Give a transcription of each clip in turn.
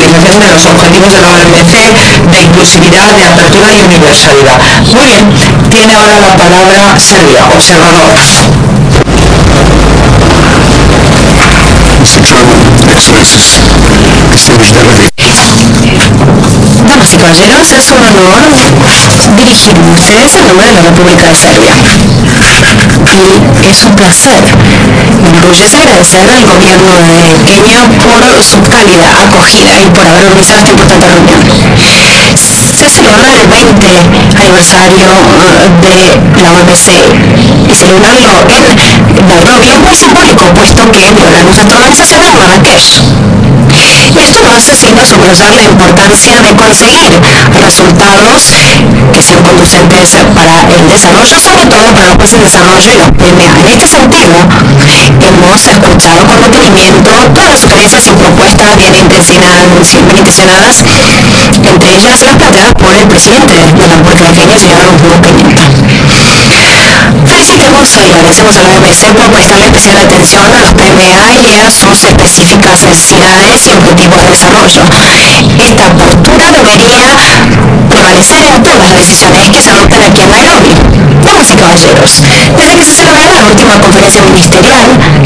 financiación de los objetivos de la OMC de inclusividad, de apertura y universalidad. Muy bien, tiene ahora la palabra Serbia, observador. Damas y caballeros, es un honor dirigirme a ustedes en nombre de la República de Serbia. Y es un placer, me enorgullece agradecerle al gobierno de Kenia por su cálida acogida y por haber organizado esta importante reunión. Se celebra el 20 aniversario de la OMC y celebrarlo en Nairobi es muy simbólico, puesto que nuestra organización es Marrakech. Y esto lo hace sin subrayar la importancia de conseguir resultados que sean conducentes para el desarrollo, sobre todo para los países en desarrollo y la PMA. En este sentido, hemos escuchado con detenimiento todas las sugerencias y propuestas bien intencionadas, entre ellas las planteadas por el presidente de la República de Kenia, el señor Uhuru Kenyatta. Felicitemos y agradecemos a la OMC por prestarle especial atención a los PMA y a sus específicas necesidades y objetivos de desarrollo. Esta postura debería prevalecer en todas las decisiones que se adopten aquí en Nairobi. Damas y caballeros, desde que se celebró la última conferencia ministerial,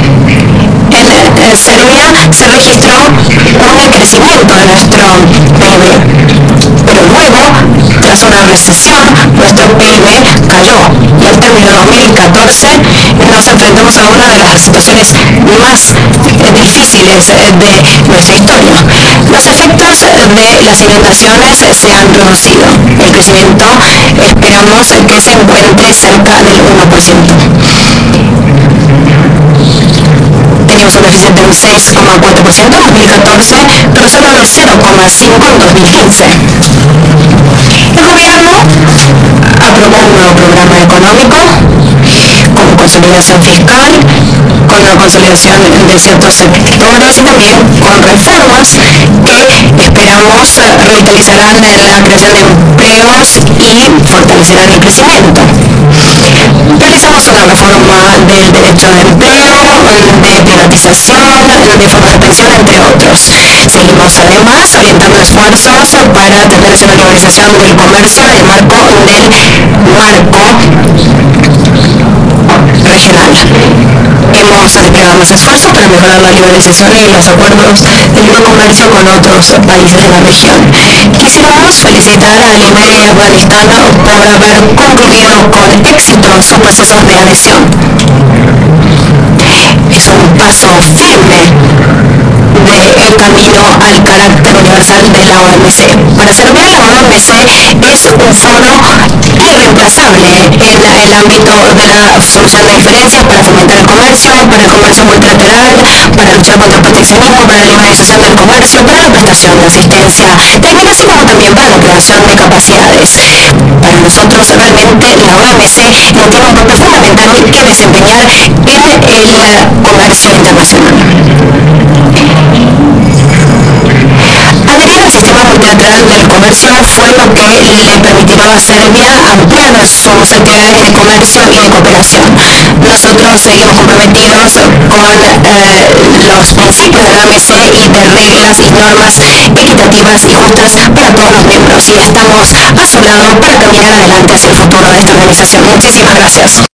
en Serbia se registró un crecimiento de nuestro PIB. Pero luego, tras una recesión, nuestro PIB cayó y al término de 2014 nos enfrentamos a una de las situaciones más difíciles de nuestra historia. Los efectos de las inundaciones se han reducido. El crecimiento esperamos que se encuentre cerca del 1%. Teníamos un déficit de un 6,4% en 2014, pero solo de 0,5% en 2015. El gobierno aprobó un nuevo programa económico con consolidación fiscal, con una consolidación de ciertos sectores y también con reformas que esperamos revitalizarán la creación de empleos y fortalecerán el crecimiento. Realizamos una reforma del derecho de empleo, de privatización, de fondos de pensión, entre otros. Seguimos además orientando esfuerzos para tendencias de liberalización del comercio en el marco del marco regional. Hemos desplegado los esfuerzos para mejorar la liberalización y los acuerdos de libre comercio con otros países de la región. Quisiéramos felicitar a Yemen y Afganistán por haber concluido con éxito sus procesos de adhesión. Es un paso firme del camino al carácter universal de la OMC. Para Serbia, la OMC es un foro irreemplazable en el ámbito de la solución de diferencias, para fomentar el comercio multilateral, para luchar contra el proteccionismo, para la liberalización del comercio, para la prestación de asistencia técnica, así como también para la creación de capacidades. Para nosotros, realmente, la OMC tiene un papel fundamental que desempeñar en el comercio internacional. Adherir al sistema multilateral del comercio fue lo que le permitió a Serbia ampliar sus actividades de comercio y de cooperación. Nosotros seguimos comprometidos con los principios de la OMC y de reglas y normas equitativas y justas para todos los miembros, y estamos a su lado para caminar adelante hacia el futuro de esta organización. Muchísimas gracias.